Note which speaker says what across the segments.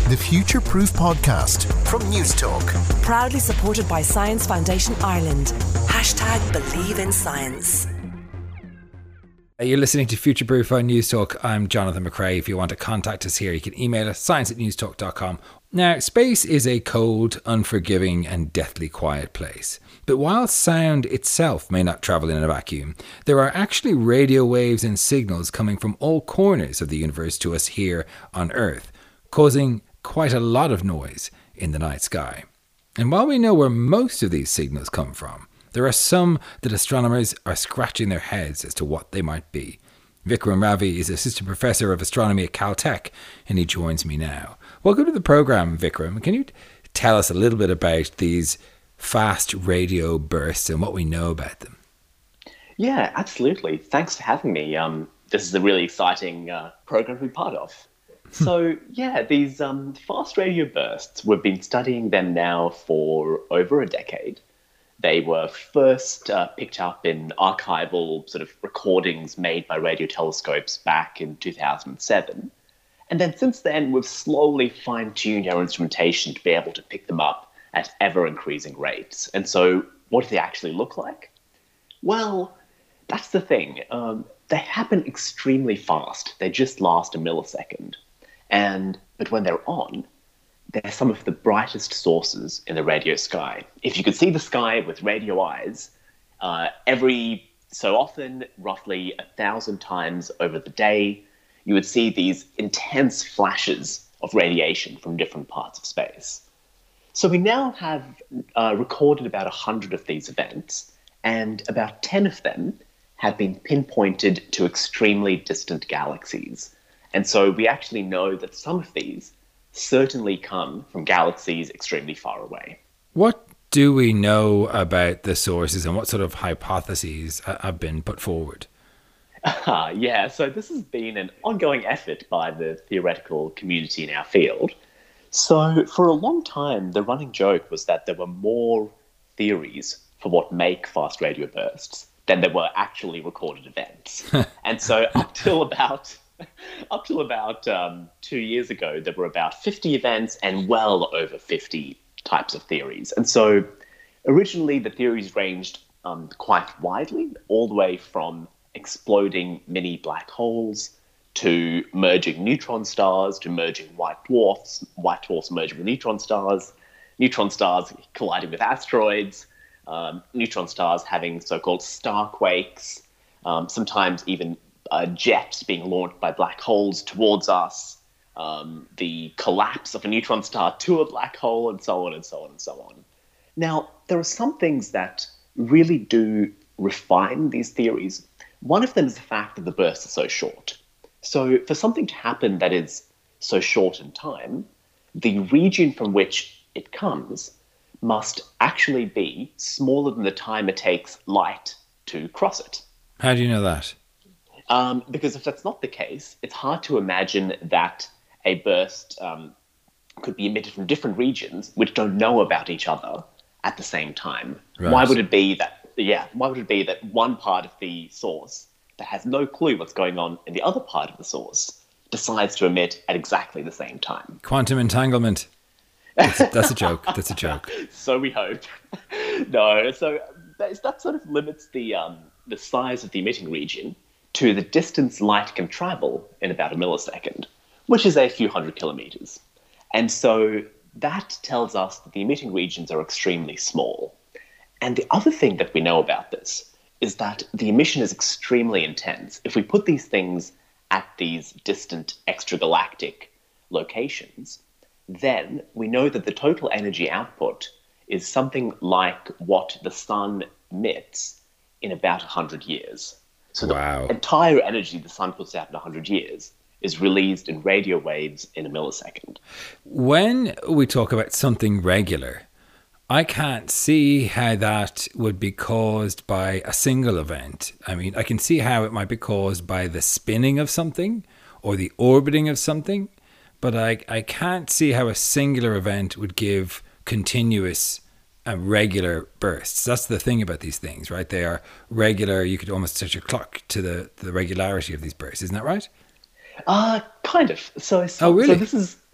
Speaker 1: the Future Proof Podcast from Newstalk.
Speaker 2: Proudly supported by Science Foundation Ireland. #Believe in Science.
Speaker 3: You're listening to Future Proof on Newstalk. I'm Jonathan McRae. If you want to contact us here, you can email us science@newstalk.com. Now, space is a cold, unforgiving and deathly quiet place. But while sound itself may not travel in a vacuum, there are actually radio waves and signals coming from all corners of the universe to us here on Earth, causing quite a lot of noise in the night sky. And while we know where most of these signals come from, there are some that astronomers are scratching their heads as to what they might be. Vikram Ravi is Assistant Professor of Astronomy at Caltech, and he joins me now. Welcome to the program, Vikram. Can you tell us a little bit about these fast radio bursts and what we know about them?
Speaker 4: Yeah, absolutely. Thanks for having me. This is a really exciting program to be part of. So, these fast radio bursts, we've been studying them now for over a decade. They were first picked up in archival sort of recordings made by radio telescopes back in 2007. And then since then, we've slowly fine-tuned our instrumentation to be able to pick them up at ever-increasing rates. And so what do they actually look like? Well, that's the thing. They happen extremely fast. They just last a millisecond. But when they're on, they're some of the brightest sources in the radio sky. If you could see the sky with radio eyes, every so often, roughly 1,000 times over the day, you would see these intense flashes of radiation from different parts of space. So we now have recorded about 100 of these events, and about 10 of them have been pinpointed to extremely distant galaxies. And so we actually know that some of these certainly come from galaxies extremely far away.
Speaker 3: What do we know about the sources and what sort of hypotheses have been put forward?
Speaker 4: So this has been an ongoing effort by the theoretical community in our field. So for a long time, the running joke was that there were more theories for what make fast radio bursts than there were actually recorded events. And so up till about 2 years ago, there were about 50 events and well over 50 types of theories. And so originally the theories ranged quite widely, all the way from exploding mini black holes to merging neutron stars, to merging white dwarfs merging with neutron stars colliding with asteroids, neutron stars having so-called star quakes, sometimes even jets being launched by black holes towards us, the collapse of a neutron star to a black hole, and so on and so on and so on. Now, there are some things that really do refine these theories. One of them is the fact that the bursts are so short. So for something to happen that is so short in time, the region from which it comes must actually be smaller than the time it takes light to cross it.
Speaker 3: How do you know that?
Speaker 4: Because if that's not the case, it's hard to imagine that a burst could be emitted from different regions which don't know about each other at the same time.
Speaker 3: Right.
Speaker 4: Why would it be that one part of the source that has no clue what's going on in the other part of the source decides to emit at exactly the same time?
Speaker 3: Quantum entanglement. That's a joke. That's a joke.
Speaker 4: So we hope. No, so that sort of limits the size of the emitting region to the distance light can travel in about a millisecond, which is a few hundred kilometers. And so that tells us that the emitting regions are extremely small. And the other thing that we know about this is that the emission is extremely intense. If we put these things at these distant extragalactic locations, then we know that the total energy output is something like what the sun emits in about 100 years. So
Speaker 3: wow.
Speaker 4: The entire energy the sun puts out in 100 years is released in radio waves in a millisecond.
Speaker 3: When we talk about something regular, I can't see how that would be caused by a single event. I mean, I can see how it might be caused by the spinning of something or the orbiting of something, but I can't see how a singular event would give continuous regular bursts. That's the thing about these things, right? They are regular. You could almost set your clock to the regularity of these bursts. Isn't that right?
Speaker 4: Kind of. So
Speaker 3: oh, really?
Speaker 4: So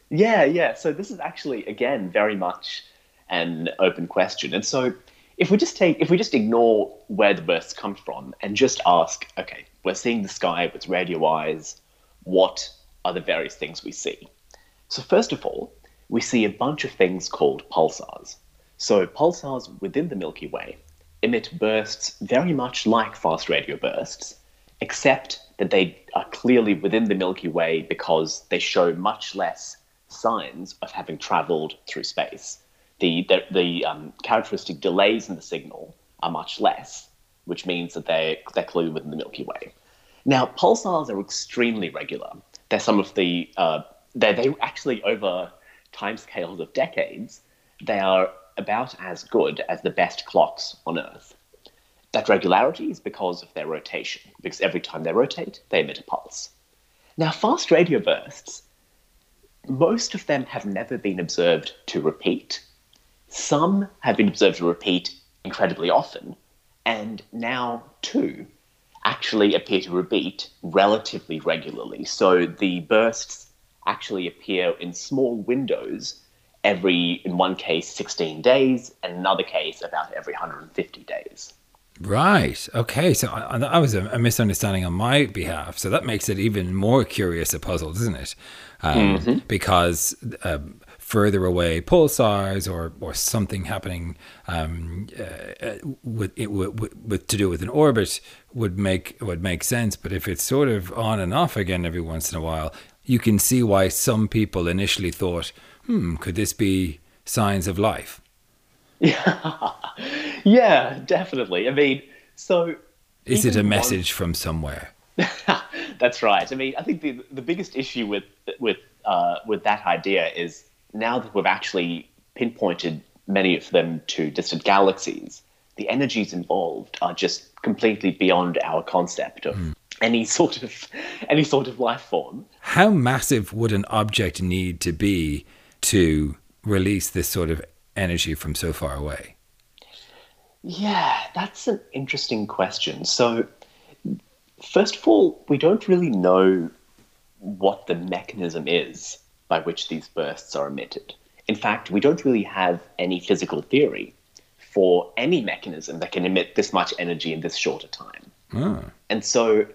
Speaker 4: Yeah. So this is actually, again, very much an open question. And so if we just ignore where the bursts come from and just ask, okay, we're seeing the sky with radio eyes, what are the various things we see? So first of all, we see a bunch of things called pulsars. So pulsars within the Milky Way emit bursts very much like fast radio bursts, except that they are clearly within the Milky Way because they show much less signs of having traveled through space. The characteristic delays in the signal are much less, which means that they're clearly within the Milky Way. Now, pulsars are extremely regular. They're some of the they actually, over timescales of decades, they are about as good as the best clocks on Earth. That regularity is because of their rotation, because every time they rotate, they emit a pulse. Now, fast radio bursts, most of them have never been observed to repeat. Some have been observed to repeat incredibly often, and now two actually appear to repeat relatively regularly. So the bursts actually appear in small windows in one case, 16 days, and another case about every 150 days.
Speaker 3: Right. Okay. So that was a misunderstanding on my behalf. So that makes it even more curious a puzzle, doesn't it? Because further away pulsars or something happening with to do with an orbit would make sense. But if it's sort of on and off again every once in a while, you can see why some people initially thought, could this be signs of life?
Speaker 4: Yeah, definitely. I mean, so
Speaker 3: is it a message from somewhere?
Speaker 4: That's right. I mean, I think the biggest issue with that idea is now that we've actually pinpointed many of them to distant galaxies, the energies involved are just completely beyond our concept of any sort of life form.
Speaker 3: How massive would an object need to be to release this sort of energy from so far away?
Speaker 4: Yeah, that's an interesting question. So, first of all, we don't really know what the mechanism is by which these bursts are emitted. In fact, we don't really have any physical theory for any mechanism that can emit this much energy in this short a time. And so,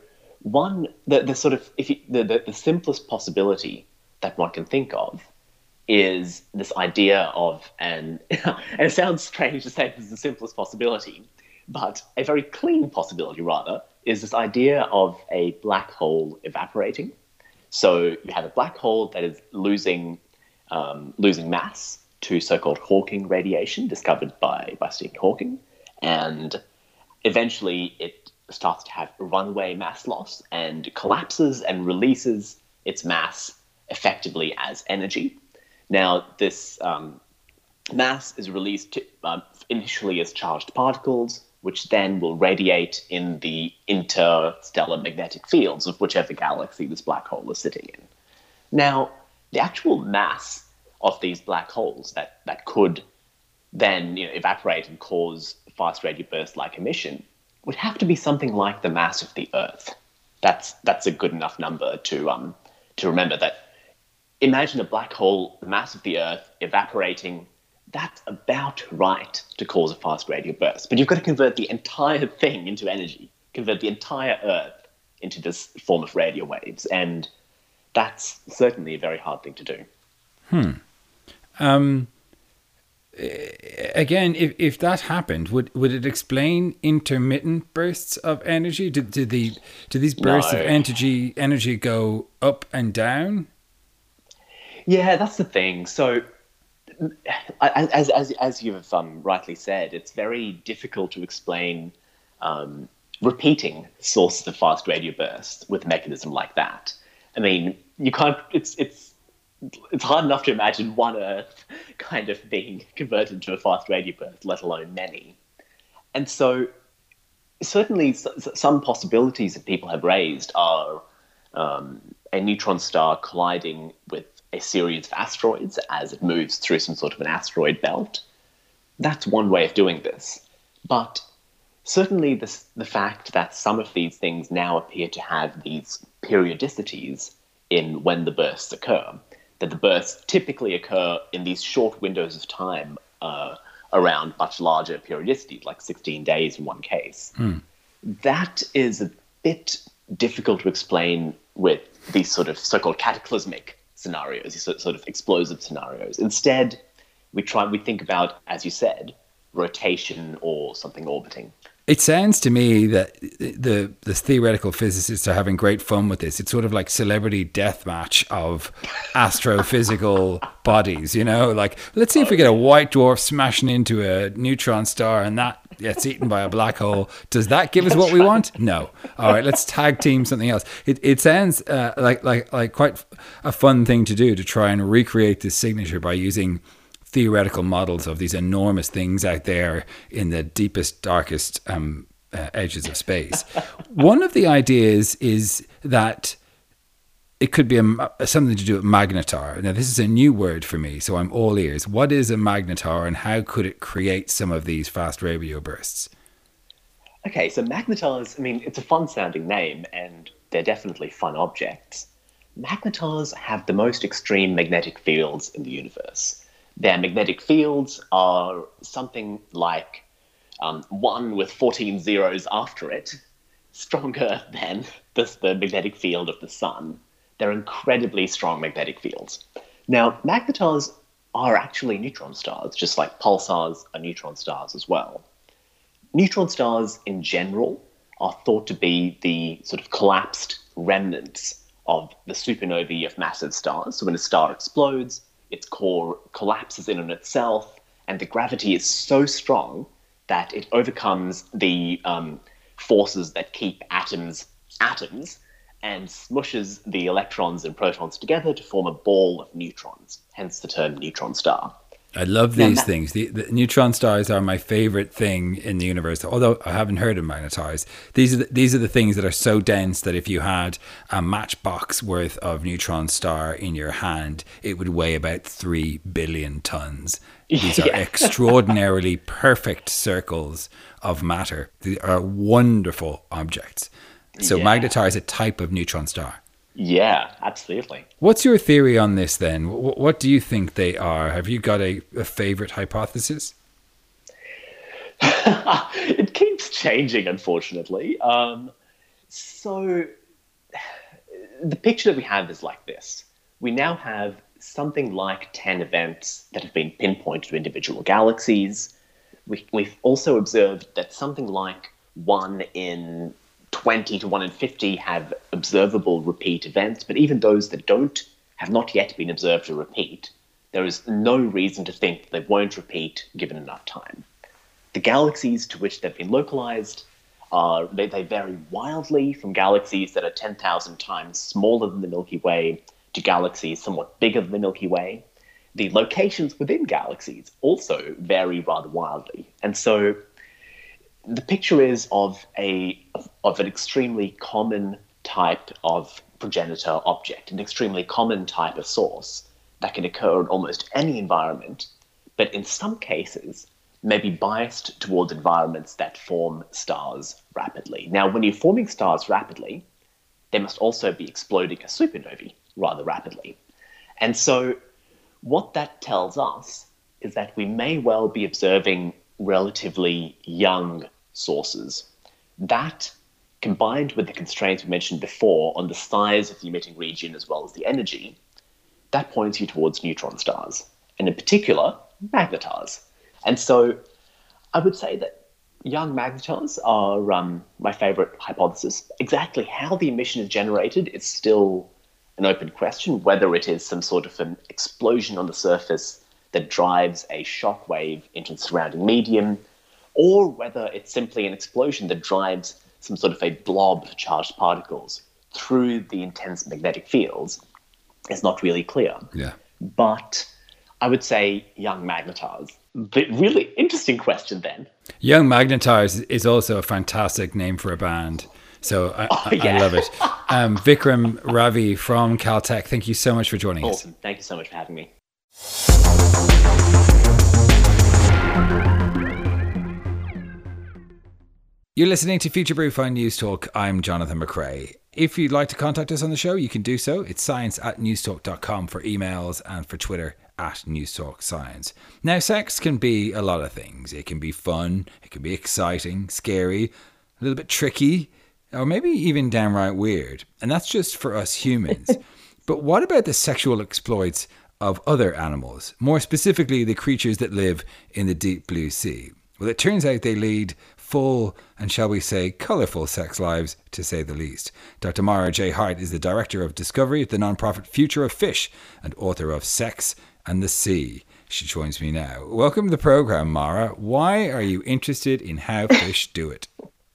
Speaker 4: the simplest possibility that one can think of is this idea of and it sounds strange to say this is the simplest possibility, but a very clean possibility, rather, is this idea of a black hole evaporating. So you have a black hole that is losing mass to so-called Hawking radiation discovered by Stephen Hawking, and eventually it starts to have runaway mass loss and collapses and releases its mass effectively as energy. Now, this mass is released initially as charged particles, which then will radiate in the interstellar magnetic fields of whichever galaxy this black hole is sitting in. Now, the actual mass of these black holes that could then evaporate and cause fast radio burst-like emission would have to be something like the mass of the Earth. That's a good enough number to remember that. Imagine a black hole, the mass of the Earth, evaporating. That's about right to cause a fast radio burst. But you've got to convert the entire thing into energy, convert the entire Earth into this form of radio waves. And that's certainly a very hard thing to do.
Speaker 3: Again, if that happened, would it explain intermittent bursts of energy? Do these bursts of energy go up and down?
Speaker 4: Yeah, that's the thing. So, as you've rightly said, it's very difficult to explain repeating sources of fast radio bursts with a mechanism like that. I mean, you can't. It's hard enough to imagine one Earth kind of being converted to a fast radio burst, let alone many. And so, certainly, some possibilities that people have raised are a neutron star colliding with a series of asteroids as it moves through some sort of an asteroid belt. That's one way of doing this. But certainly the fact that some of these things now appear to have these periodicities in when the bursts occur that the bursts typically occur in these short windows of time around much larger periodicity, like 16 days in one case. That is a bit difficult to explain with these sort of so-called cataclysmic scenarios, these sort of explosive scenarios. Instead, we think about, as you said, rotation or something orbiting.
Speaker 3: It sounds to me that the theoretical physicists are having great fun with this. It's sort of like celebrity deathmatch of astrophysical bodies, you know? Like, let's see if we get a white dwarf smashing into a neutron star and that gets eaten by a black hole. Does that give us what we want? No. All right, let's tag team something else. It sounds like quite a fun thing to do, to try and recreate this signature by using theoretical models of these enormous things out there in the deepest, darkest edges of space. One of the ideas is that it could be something to do with magnetar. Now, this is a new word for me, so I'm all ears. What is a magnetar, and how could it create some of these fast radio bursts?
Speaker 4: Okay, so magnetars, I mean, it's a fun-sounding name, and they're definitely fun objects. Magnetars have the most extreme magnetic fields in the universe. Their magnetic fields are something like 1 with 14 zeros after it, stronger than the magnetic field of the sun. They're incredibly strong magnetic fields. Now, magnetars are actually neutron stars, just like pulsars are neutron stars as well. Neutron stars in general are thought to be the sort of collapsed remnants of the supernovae of massive stars. So when a star explodes, its core collapses in on itself, and the gravity is so strong that it overcomes the forces that keep atoms and smushes the electrons and protons together to form a ball of neutrons, hence the term neutron star.
Speaker 3: I love these things. The neutron stars are my favorite thing in the universe, although I haven't heard of magnetars. These are the things that are so dense that if you had a matchbox worth of neutron star in your hand, it would weigh about 3 billion tons. These are extraordinarily perfect circles of matter. They are wonderful objects. So magnetar is a type of neutron star.
Speaker 4: Yeah, absolutely.
Speaker 3: What's your theory on this then? What do you think they are? Have you got a favorite hypothesis?
Speaker 4: It keeps changing, unfortunately. So the picture that we have is like this. We now have something like 10 events that have been pinpointed to individual galaxies. We've also observed that something like 1 in 20 to 1 in 50 have observable repeat events, but even those that don't have not yet been observed to repeat. There is no reason to think they won't repeat given enough time. The galaxies to which they've been localized, they vary wildly from galaxies that are 10,000 times smaller than the Milky Way to galaxies somewhat bigger than the Milky Way. The locations within galaxies also vary rather wildly. And so the picture is of an extremely common type of progenitor object, an extremely common type of source that can occur in almost any environment, but in some cases may be biased towards environments that form stars rapidly. Now, when you're forming stars rapidly, they must also be exploding as supernovae rather rapidly. And so what that tells us is that we may well be observing relatively young sources. That, combined with the constraints we mentioned before on the size of the emitting region as well as the energy, that points you towards neutron stars, and in particular, magnetars. And so I would say that young magnetars are my favorite hypothesis. Exactly how the emission is generated is still an open question, whether it is some sort of an explosion on the surface that drives a shock wave into the surrounding medium, or whether it's simply an explosion that drives some sort of a blob of charged particles through the intense magnetic fields is not really clear.
Speaker 3: Yeah.
Speaker 4: But I would say young magnetars. But really interesting question then.
Speaker 3: Young Magnetars is also a fantastic name for a band. So I love it. Vikram Ravi from Caltech, thank you so much for joining us.
Speaker 4: Awesome. Thank you so much for having me.
Speaker 3: You're listening to Future Proof on News Talk. I'm Jonathan McRae. If you'd like to contact us on the show, you can do so. It's science@newstalk.com for emails and for Twitter @NewsTalkScience. Now, sex can be a lot of things. It can be fun, it can be exciting, scary, a little bit tricky, or maybe even downright weird. And that's just for us humans. But what about the sexual exploits of other animals, more specifically the creatures that live in the deep blue sea? Well, it turns out they lead full and, shall we say, colourful sex lives, to say the least. Dr. Mara J. Hart is the Director of Discovery at the nonprofit Future of Fish and author of Sex and the Sea. She joins me now. Welcome to the programme, Mara. Why are you interested in how fish do it?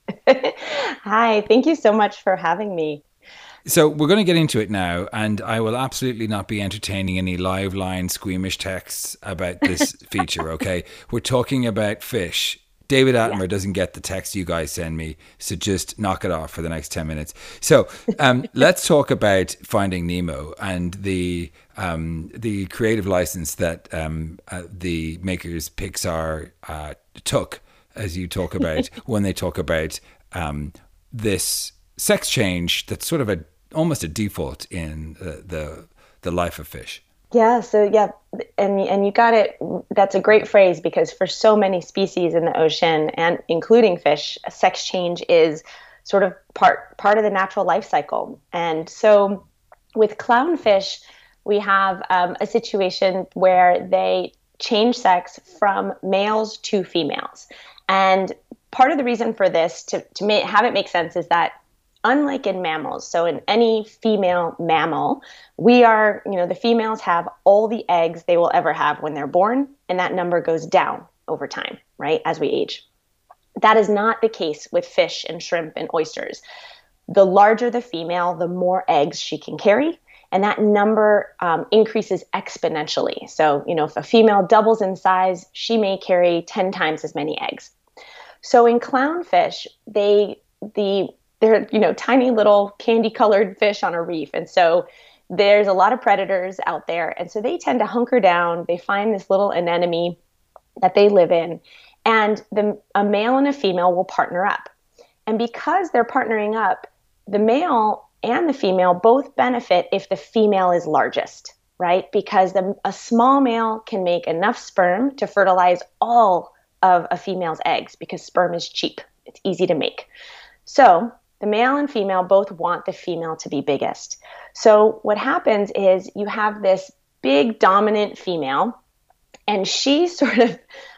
Speaker 5: Hi, thank you so much for having me.
Speaker 3: So we're going to get into it now, and I will absolutely not be entertaining any live line squeamish texts about this feature, okay? We're talking about fish. David Attenborough doesn't get the text you guys send me, so just knock it off for the next 10 minutes. So let's talk about Finding Nemo and the creative license that the makers Pixar took, as you talk about, when they talk about this sex change that's sort of almost a default in the life of fish.
Speaker 5: Yeah, and you got it. That's a great phrase, because for so many species in the ocean, and including fish, sex change is sort of part of the natural life cycle. And so with clownfish, we have a situation where they change sex from males to females. And part of the reason for this, to have it make sense, is that unlike in mammals, so in any female mammal, the females have all the eggs they will ever have when they're born, and that number goes down over time, right, as we age. That is not the case with fish and shrimp and oysters. The larger the female, the more eggs she can carry, and that number increases exponentially. So, if a female doubles in size, she may carry 10 times as many eggs. So in clownfish, they're tiny little candy-colored fish on a reef. And so there's a lot of predators out there. And so they tend to hunker down. They find this little anemone that they live in. And a male and a female will partner up. And because they're partnering up, the male and the female both benefit if the female is largest, right? Because a small male can make enough sperm to fertilize all of a female's eggs, because sperm is cheap. It's easy to make. So the male and female both want the female to be biggest. So what happens is you have this big dominant female, and she sort of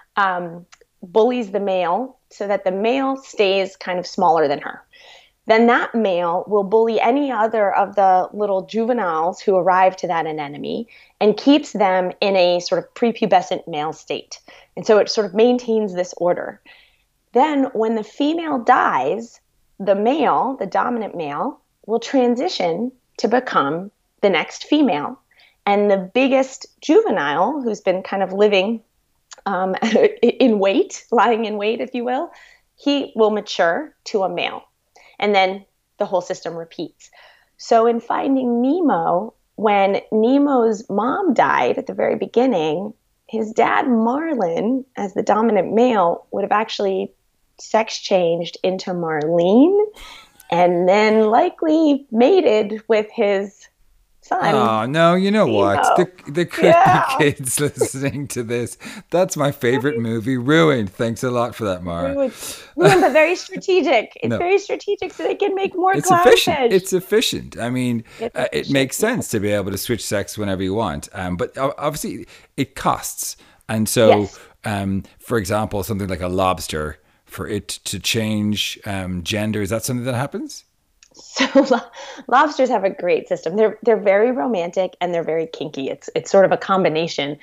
Speaker 5: bullies the male so that the male stays kind of smaller than her. Then that male will bully any other of the little juveniles who arrive to that anemone and keeps them in a sort of prepubescent male state. And so it sort of maintains this order. Then when the female dies, the male, the dominant male, will transition to become the next female. And the biggest juvenile, who's been kind of living lying in wait, if you will, he will mature to a male. And then the whole system repeats. So in Finding Nemo, when Nemo's mom died at the very beginning, his dad, Marlin, as the dominant male, would have actually sex changed into Marlene and then likely mated with his son.
Speaker 3: Oh, no, you know
Speaker 5: Nemo.
Speaker 3: What? The creepy kids listening to this. That's my favorite movie. Ruined. Thanks a lot for that, Mara.
Speaker 5: Ruined, but very strategic. It's very strategic so they can make more clownfish.
Speaker 3: It's efficient. I mean, it makes sense to be able to switch sex whenever you want. But obviously, it costs. And so, for example, something like a lobster, for it to change gender, is that something that happens?
Speaker 5: So lobsters have a great system. They're very romantic and they're very kinky. It's sort of a combination.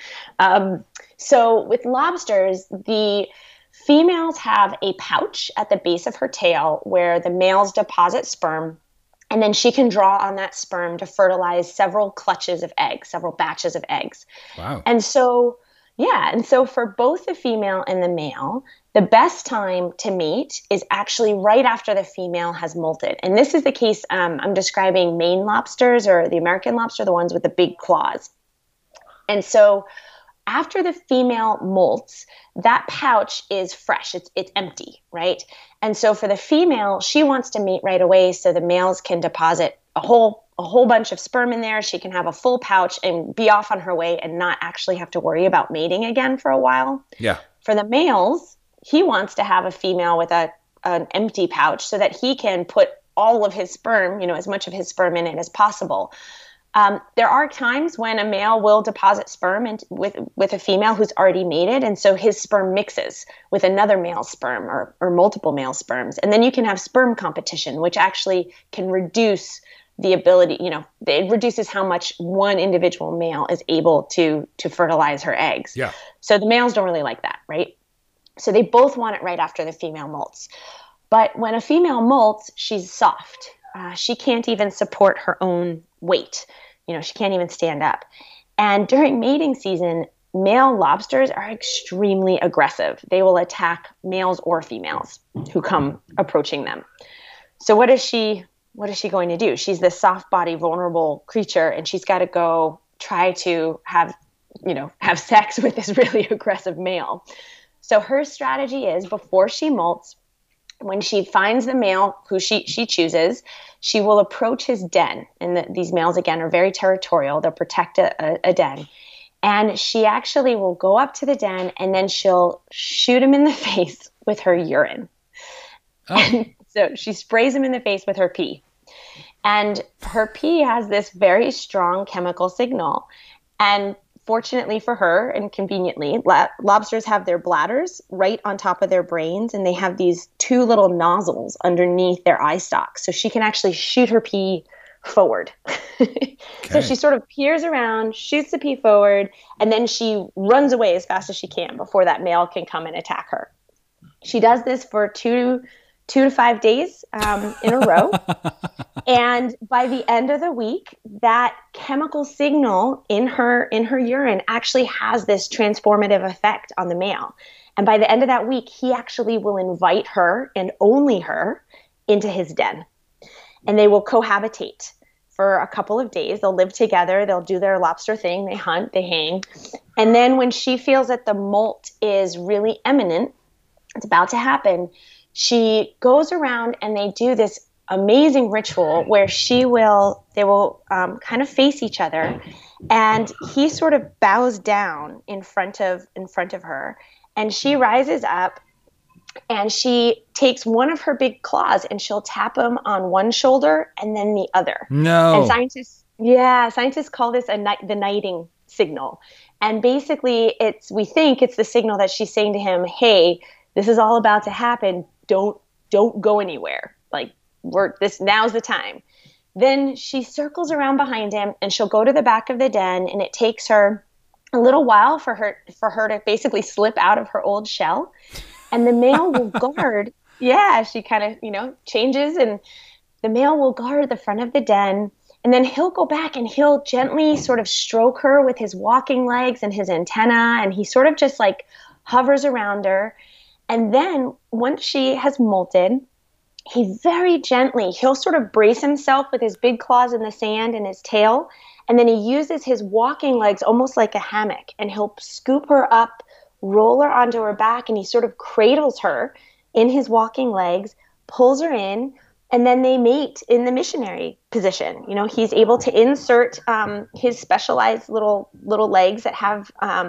Speaker 5: So with lobsters, the females have a pouch at the base of her tail where the males deposit sperm, and then she can draw on that sperm to fertilize several clutches of eggs, several batches of eggs.
Speaker 3: Wow.
Speaker 5: And so for both the female and the male, the best time to mate is actually right after the female has molted. And this is the case, I'm describing Maine lobsters or the American lobster, the ones with the big claws. And so after the female molts, that pouch is fresh. It's empty, right? And so for the female, she wants to mate right away so the males can deposit a whole bunch of sperm in there. She can have a full pouch and be off on her way and not actually have to worry about mating again for a while.
Speaker 3: Yeah.
Speaker 5: For the males, he wants to have a female with an empty pouch so that he can put all of his sperm, as much of his sperm in it as possible. There are times when a male will deposit sperm with a female who's already mated, and so his sperm mixes with another male sperm or multiple male sperms. And then you can have sperm competition, which actually can reduce the ability, it reduces how much one individual male is able to fertilize her eggs.
Speaker 3: Yeah.
Speaker 5: So the males don't really like that, right? So they both want it right after the female molts. But when a female molts, she's soft. She can't even support her own weight. She can't even stand up. And during mating season, male lobsters are extremely aggressive. They will attack males or females who come approaching them. So what is she going to do? She's this soft body, vulnerable creature, and she's got to go try to have sex with this really aggressive male. So her strategy is, before she molts, when she finds the male who she chooses, she will approach his den. And these males, again, are very territorial. They'll protect a den. And she actually will go up to the den, and then she'll shoot him in the face with her urine. Oh. And so she sprays him in the face with her pee. And her pee has this very strong chemical signal. And fortunately for her, and conveniently, lobsters have their bladders right on top of their brains, and they have these two little nozzles underneath their eye stalks. So she can actually shoot her pee forward. Okay. So she sort of peers around, shoots the pee forward, and then she runs away as fast as she can before that male can come and attack her. She does this for 2 to 5 days in a row. And by the end of the week, that chemical signal in her urine actually has this transformative effect on the male. And by the end of that week, he actually will invite her, and only her, into his den. And they will cohabitate for a couple of days. They'll live together. They'll do their lobster thing. They hunt, they hang. And then when she feels that the molt is really imminent, it's about to happen, she goes around and they do this amazing ritual where they will kind of face each other, and he sort of bows down in front of her, and she rises up and she takes one of her big claws and she'll tap him on one shoulder and then the other.
Speaker 3: No.
Speaker 5: And scientists call this the knighting signal. And basically we think it's the signal that she's saying to him, hey, this is all about to happen. Don't go anywhere. Like, now's the time. Then she circles around behind him and she'll go to the back of the den, and it takes her a little while for her to basically slip out of her old shell. And the male will guard. Yeah, she kind of, changes, and the male will guard the front of the den, and then he'll go back and he'll gently sort of stroke her with his walking legs and his antenna, and he sort of just like hovers around her. And then once she has molted, he very gently, he'll sort of brace himself with his big claws in the sand and his tail, and then he uses his walking legs almost like a hammock, and he'll scoop her up, roll her onto her back, and he sort of cradles her in his walking legs, pulls her in, and then they mate in the missionary position. He's able to insert his specialized little legs that have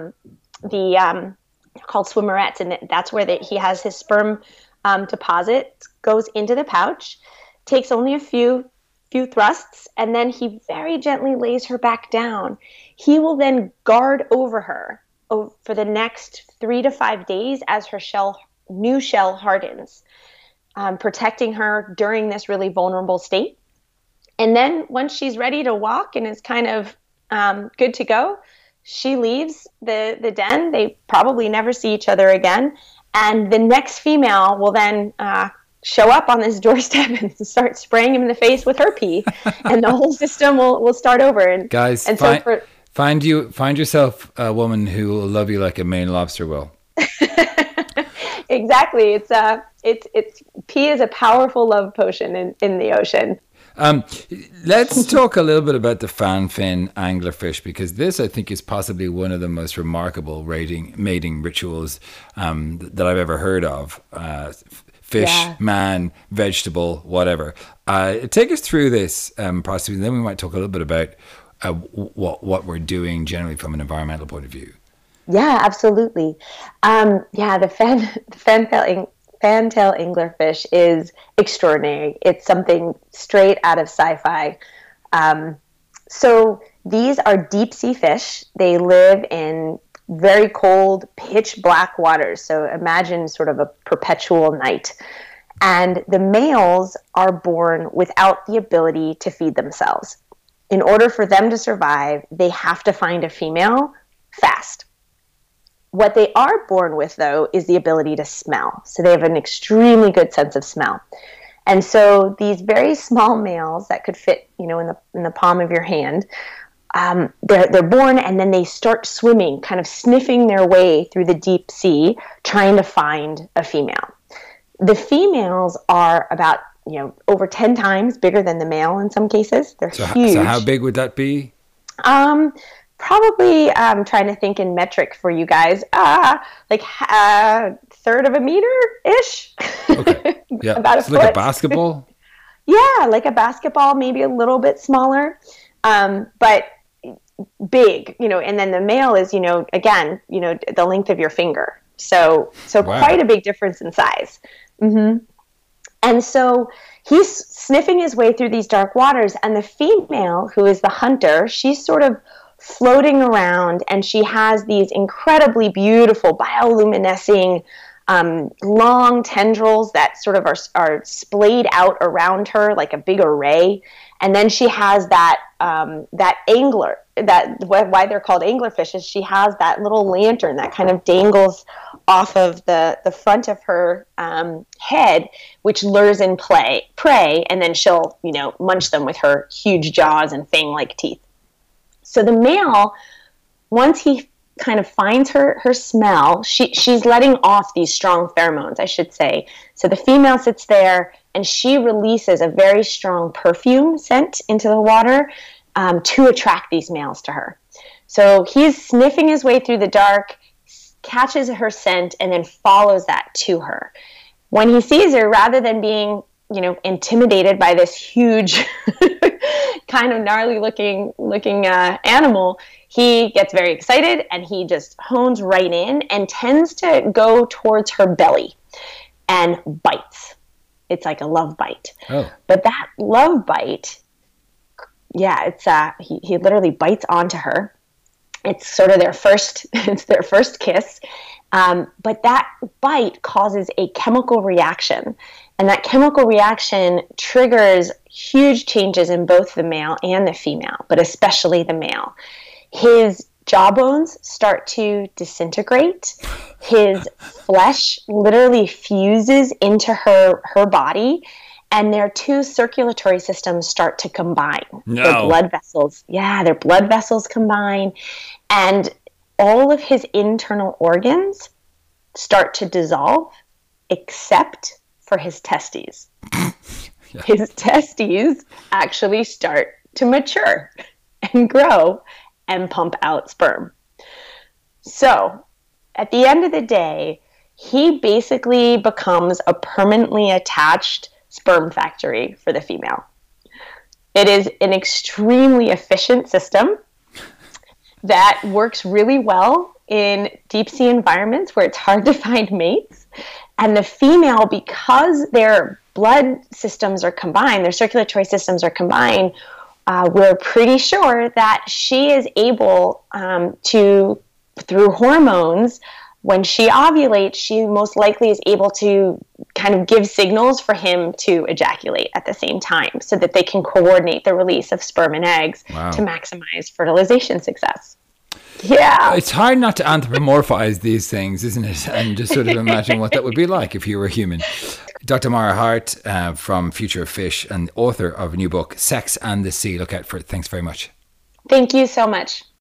Speaker 5: called swimmerets, and that's where he has his sperm deposit, goes into the pouch, takes only a few thrusts, and then he very gently lays her back down. He will then guard over her for the next 3 to 5 days as her new shell hardens, protecting her during this really vulnerable state. And then once she's ready to walk and is kind of good to go, she leaves the den. They probably never see each other again. And the next female will then show up on this doorstep and start spraying him in the face with her pee, and the whole system will start over. And
Speaker 3: guys,
Speaker 5: and
Speaker 3: find yourself a woman who will love you like a Maine lobster will.
Speaker 5: Exactly. It's pee is a powerful love potion in the ocean.
Speaker 3: Let's talk a little bit about the fanfin anglerfish, because this, I think, is possibly one of the most remarkable mating rituals that I've ever heard of. Fish, man, vegetable, whatever. Take us through this process, and then we might talk a little bit about what we're doing generally from an environmental point of view.
Speaker 5: Yeah, absolutely. The fantail anglerfish is extraordinary. It's something straight out of sci-fi. So these are deep sea fish. They live in very cold, pitch black waters. So imagine sort of a perpetual night. And the males are born without the ability to feed themselves. In order for them to survive, they have to find a female fast. What they are born with, though, is the ability to smell. So they have an extremely good sense of smell. And so these very small males that could fit, in the palm of your hand, they're born, and then they start swimming, kind of sniffing their way through the deep sea, trying to find a female. The females are about, over 10 times bigger than the male in some cases. They're huge.
Speaker 3: So how big would that be?
Speaker 5: Probably trying to think in metric for you guys, like a third of a meter-ish.
Speaker 3: Okay. Yeah.
Speaker 5: About a foot.
Speaker 3: Like a basketball?
Speaker 5: Yeah, like a basketball, maybe a little bit smaller, but big, and then the male is, again, the length of your finger. So wow. Quite a big difference in size. Mm-hmm. And so he's sniffing his way through these dark waters, and the female, who is the hunter, she's sort of floating around, and she has these incredibly beautiful bioluminescing long tendrils that sort of are splayed out around her like a big array. And then she has that angler, why they're called anglerfish is she has that little lantern that kind of dangles off of the front of her head, which lures in prey, and then she'll munch them with her huge jaws and fang-like teeth. So the male, once he kind of finds her smell, she's letting off these strong pheromones, I should say. So the female sits there, and she releases a very strong perfume scent into the water to attract these males to her. So he's sniffing his way through the dark, catches her scent, and then follows that to her. When he sees her, rather than being intimidated by this huge kind of gnarly looking animal, he gets very excited, and he just hones right in and tends to go towards her belly and bites. It's like a love bite. Oh. But that love bite, he literally bites onto her. It's sort of their first kiss. But that bite causes a chemical reaction. And that chemical reaction triggers huge changes in both the male and the female, but especially the male. His jawbones start to disintegrate. His flesh literally fuses into her body, and their two circulatory systems start to combine.
Speaker 3: No.
Speaker 5: Their blood vessels combine, and all of his internal organs start to dissolve, except for his testes. Yeah. His testes actually start to mature and grow and pump out sperm. So at the end of the day, he basically becomes a permanently attached sperm factory for the female. It is an extremely efficient system that works really well in deep sea environments where it's hard to find mates. And the female, because their blood systems are combined, their circulatory systems are combined, we're pretty sure that she is able to, through hormones, when she ovulates, she most likely is able to kind of give signals for him to ejaculate at the same time so that they can coordinate the release of sperm and eggs to maximize fertilization success. Yeah.
Speaker 3: It's hard not to anthropomorphize these things, isn't it? And just sort of imagine what that would be like if you were human. Dr. Mara Hart from Future of Fish and author of a new book, Sex and the Sea. Look out for it. Thanks very much.
Speaker 5: Thank you so much.